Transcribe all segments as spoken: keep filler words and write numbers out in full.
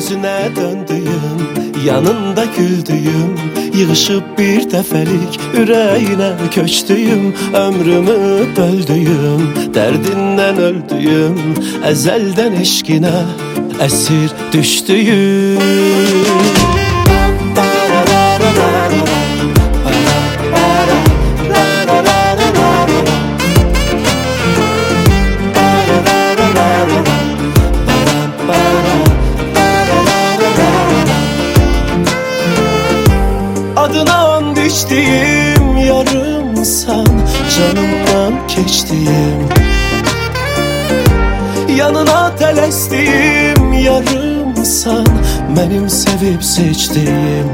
gözüne döndüyüm, yanında güldüyüm, yığışıb bir dəfəlik ürəyinə köçdüyüm, ömrümü böldüyüm, dərdindən öldüyüm, əzəldən eşqinə əsir düşdüyüm. Adına and içtiğim yarımsan, canımdan keçtiğim, yanına tələsdiğim yarımsan, mənim sevib seçtiğim.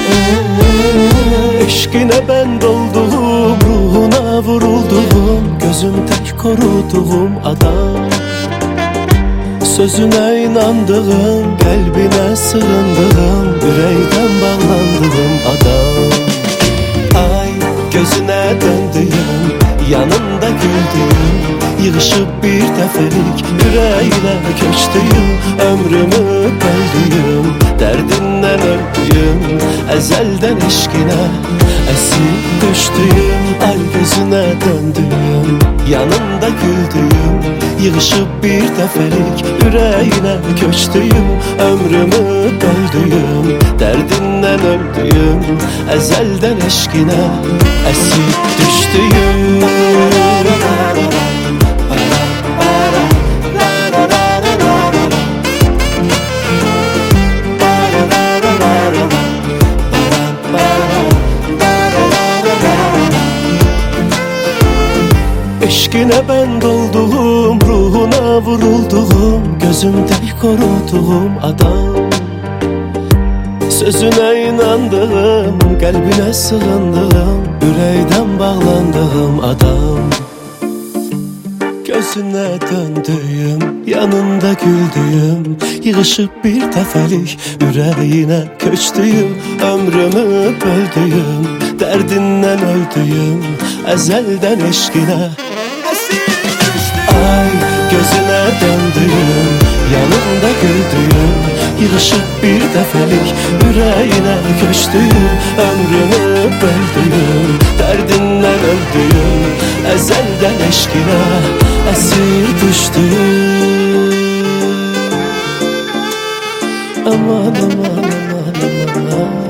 Eşqinə bənd olduğum, ruhuna vurulduğum, gözüm tək koruduğum adam, sözünə inandığım, qəlbinə sığındığım, ürəkdən bağlandığım adam. Ay gözünə döndüyüm, yanında güldüyüm, yığışıb bir dəfəlik ürəyinə köçdüyüm, ömrümü böldüyüm, dərdindən öldüyüm, əzəldən eşqinə əsir düşdüyüm. Ay gözünə döndüyüm, yanında güldüyüm, yığışıb bir dəfəlik ürəyinə köçdüyüm, ömrümü böldüyüm, dərdindən öldüyüm, əzəldən eşqinə əsir düşdüyüm. Eşqinə bənd olduğum, ruhuna vurulduğum, gözümdə koruduğum adam, sözünə inandığım, qəlbinə sığındığım, ürəkdən bağlandığım adam. Gözünə döndüyüm, yanında güldüyüm, yığışıb bir dəfəlik ürəyinə köçdüyüm, ömrümü böldüyüm, dərdindən öldüyüm, əzəldən eşqinə. Ay gözünə döndüyüm, yanında güldüyüm, yığışıb bir dəfəlik ürəyinə köçdüyüm, ömrümü böldüyüm, dərdindən öldüyüm, əzəldən eşqinə əsir düşdüyüm. Aman aman aman aman.